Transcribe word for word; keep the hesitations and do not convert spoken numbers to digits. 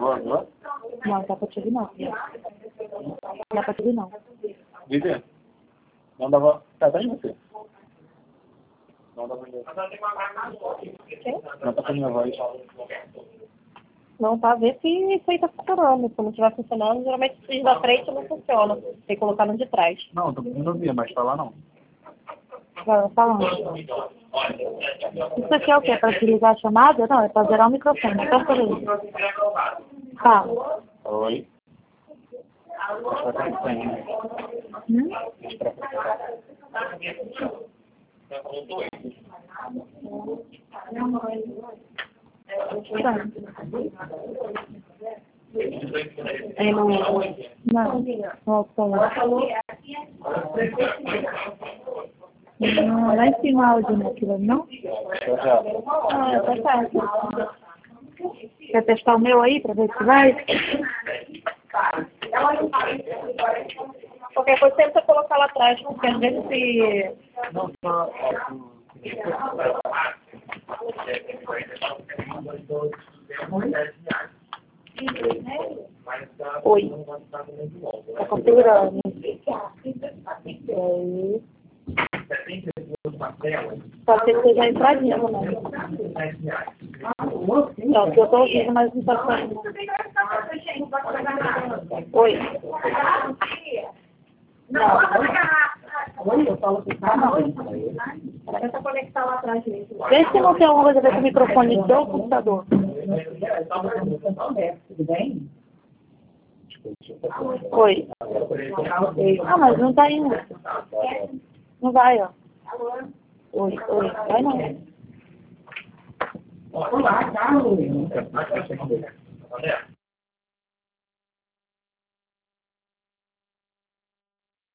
Agora, agora? Não, não dá pra te ouvir não. Não dá pra te ouvir não. Viviane, não dava... Tá bem você? Não dá pra ver. Não tá com a minha voz. Não, tá, vê se isso aí tá funcionando. Se não estiver funcionando, geralmente os da frente não funciona. Tem que colocar no de trás. Não, tô conseguindo ouvir, mas falar não. Vai, falando. Isso aqui é o quê? Pra desligar a chamada? Não, é pra zerar o microfone. Então, por aí. Fala. Oi? Deixa eu ver se Hum? É, não, não, não, não, lá em cima o áudio naquilo, não? Ah, tá certo. Quer testar o meu aí pra ver se vai? Qualquer coisa tenta colocar lá atrás, porque às vezes se... Não, só... Oi. Tá configurando. Oi. Pode ser que seja entradinha, né? Não, porque eu tô ouvindo, mas não tá saindo. Oi. Não. Oi, eu falo que tá, não. Tenta conectar lá atrás mesmo. Vê se não tem alguma coisa a ver com o microfone do seu computador. Tudo bem? Oi. Ah, mas não tá indo. Não vai, ó. Oi, oi. Vai não. Olá, Carlos.